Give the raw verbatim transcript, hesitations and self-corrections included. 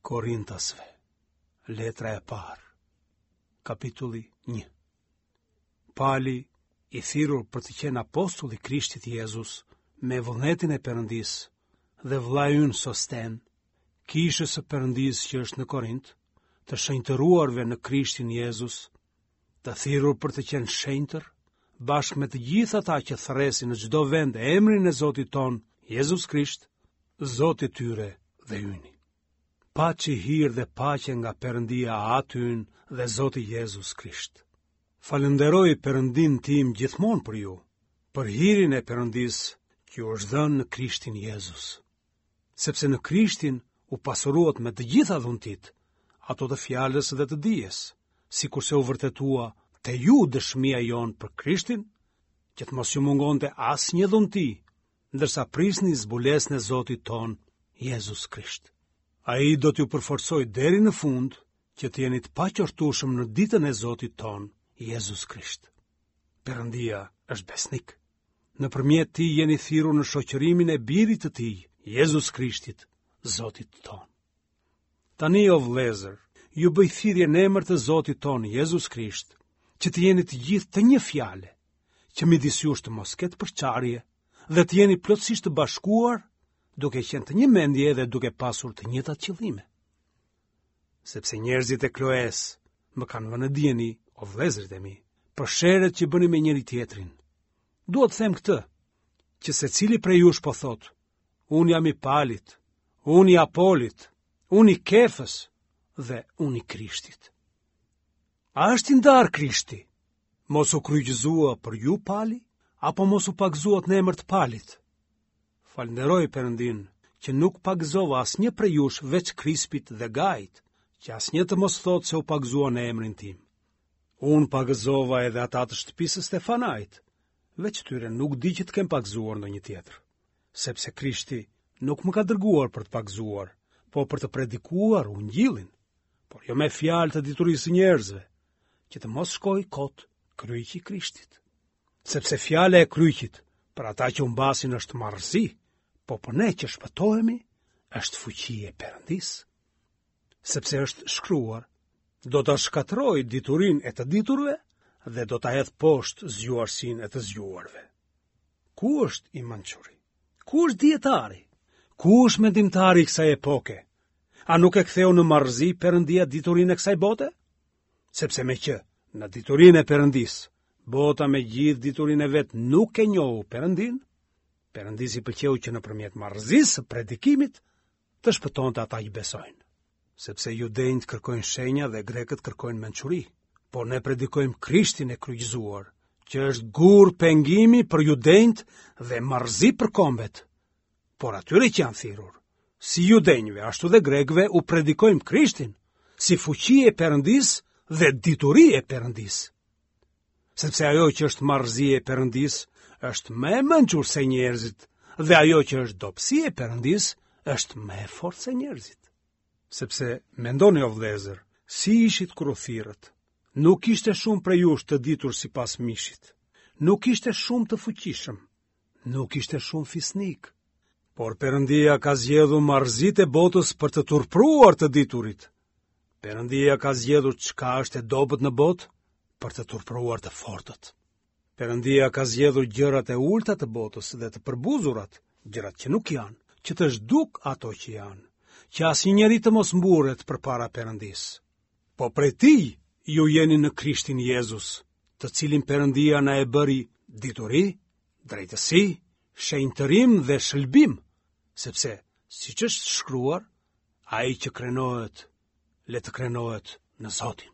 Korintasve, letra e parë, kapitulli një. Pali, i thirrur për të qenë apostull i Krishtit Jezus, me vullnetin e Perëndis, dhe vllai ynë Sosten, kishës së Perëndis që është në Korint, të shenjtëruarve në Krishtin Jezus, të thirrur për të qenë shenjtër, bashkë me të gjithë ata që thresin në çdo vend emrin e Zotit ton, Jezus Krisht, Zoti tyre dhe yni. Paqe, hir dhe paqe nga Perëndia aty ynë dhe Zoti Jezus Krisht. Falenderoj Perëndin tim gjithmonë për ju, për hirin e Perëndis që ju është dhënë në Krishtin Jezus. Sepse në Krishtin u pasuruat me të gjitha dhuntit, ato të fjalës dhe të dijes, sikurse u vërtetua te ju dëshmia jon për Krishtin, që të mos ju mungonte asnjë dhunti, ndërsa prisni zbulesën e Zotit ton, Jezus Krisht. Ai do t'ju përforcoj deri në fund, që të jeni të paqortueshëm në ditën e Zotit ton, Jezus Krisht. Perëndia është besnik. Nëpërmjet tij jeni thirrur në shoqërimin e birit të tij, Jezus Krishtit, Zotit ton. Tani o vëllezër, ju bëj thirrje në emër të Zotit ton, Jezus Krisht, që të jeni të gjithë të një fjale, që midis jush të mos ketë përçarje, dhe të jeni plotësisht të bashkuar, duke qenë të një mendje dhe duke pasur të njëjtat qëllime. Sepse njerëzit e Kloes më kanë vënë dieni, o vëllezërit e mi, për sherret që bëni me njëri tjetrin. Dua të them këtë, që secili prej jush po thot, unë jam i Palit, unë i Apolit, unë i Kefës dhe unë i Krishtit. A është i ndarë Krishti? Mos u kryqëzua për ju Pali, apo mos u pagëzuat në emër të Palit? Falenderoj Perëndin që nuk pagëzova asnjë prej jush veç Krispit dhe Gajit, që asnjë të mos thotë se u pagëzua në emrin tim. Unë pagëzova edhe ata të shtëpisë së Stefanait, veç tyre nuk di që të kem pagëzuar ndonjë tjetër, sepse Krishti nuk më ka dërguar për të pagëzuar, po për të predikuar ungjillin, por jo me fjalë të diturisë së njerëzve, që të mos shkojë kot kryqi i Krishtit. Sepse fjala e kryqit për ata që u mbasin është marrëzi, po për ne që shpëtohemi, është fuqi e Perëndis. Sepse është shkruar, do ta shkatërroj diturinë e të diturve dhe do ta hedh poshtë zgjuarsinë e të zgjuarve. Ku është i mençuri? Ku është dietari? Ku është mendimtari i kësaj epoke? A nuk e ktheu në marrëzi Perëndia diturinë e kësaj bote? Sepse me që në diturinë e Perëndis, bota me gjithë diturinë e vet nuk e njohu Perëndin, Perëndisi pëlqeu që nëpërmjet marrëzisë së predikimit të shpëtonte ata që besojnë. Sepse judejt kërkojnë shenja dhe grekët kërkojnë mençuri, por ne predikojmë Krishtin e kryqëzuar, që është gur pengimi për judejt dhe marrëzi për kombet. Por atyre që janë thirrur, si judejve ashtu dhe grekëve, u predikojmë Krishtin si fuqi e Perëndis dhe dituri e Perëndis. Sepse ajo që është marrëzi e Perëndis është më e mençur se njerëzit, dhe ajo që është dobësi e Perëndis është më e fortë se njerëzit. Sepse mendoni o vëllezër, si ishit kur u thirrët, nuk ishte shumë prej jush të ditur sipas mishit, nuk ishte shumë të fuqishëm, nuk ishte shumë fisnik, por Perëndia ka zgjedhur marrëzitë e botës për të turpruar të diturit. Perëndia ka zgjedhur çka është e dobët në botë për të turpruar të fortët. Perëndia ka zgjedhur gjërat e ulta të botës dhe të përbuzurat, gjërat që nuk janë, që të zhduk ato që janë, që asnjë njeri të mos mburret përpara Perëndis. Po prej tij ju jeni në Krishtin Jezus, të cilin Perëndia na e bëri dituri, drejtësi, shenjtërim dhe shëlbim, sepse siç është shkruar, ai që krenohet, le të krenohet në Zotin.